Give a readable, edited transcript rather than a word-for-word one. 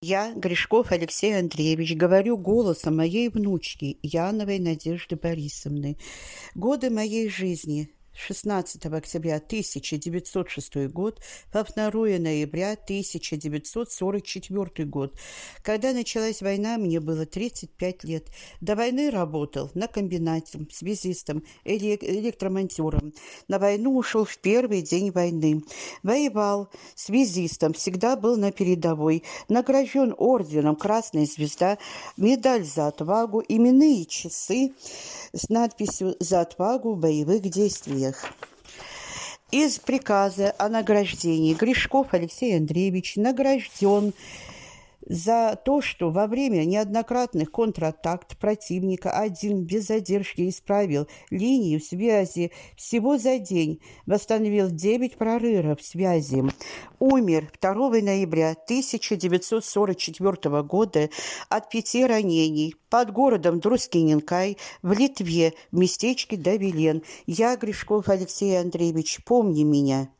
Я, Гришков Алексей Андреевич, говорю голосом моей внучки Яновой Надежды Борисовны. Годы моей жизни: 16 октября 1906 год по 2 ноября 1944 год. Когда началась война, мне было 35 лет. До войны работал на комбинате, связистом, электромонтером. На войну ушел в первый день войны. Воевал связистом, всегда был на передовой. Награжден орденом «Красная звезда», медаль за отвагу, именные часы с надписью «За отвагу в боевых действиях». Из приказа о награждении Гришков Алексей Андреевич награжден за то, что во время неоднократных контратак противника один без задержки исправил линию связи всего за день, восстановил 9 прорывов связи. Умер 2 ноября 1944 года от 5 ранений под городом Друскиненкай в Литве в местечке Давилен. Я, Гришков Алексей Андреевич, помни меня.